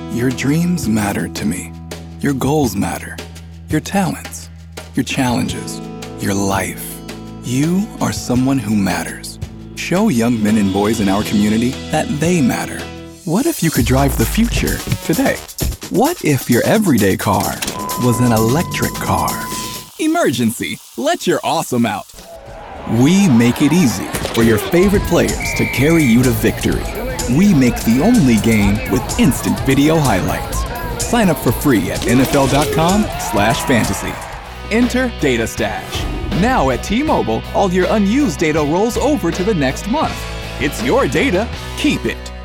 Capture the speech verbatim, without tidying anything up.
Your dreams matter to me. Your goals matter. Your talents, your challenges, your life. You are someone who matters. Show young men and boys in our community that they matter. What if you could drive the future today? What if your everyday car was an electric car? Emergency! Let your awesome out. We make it easy for your favorite players to carry you to victory. We make the only game with instant video highlights. Sign up for free at N F L dot com slash fantasy. Enter Data Stash. Now at T-Mobile, all your unused data rolls over to the next month. It's your data. Keep it.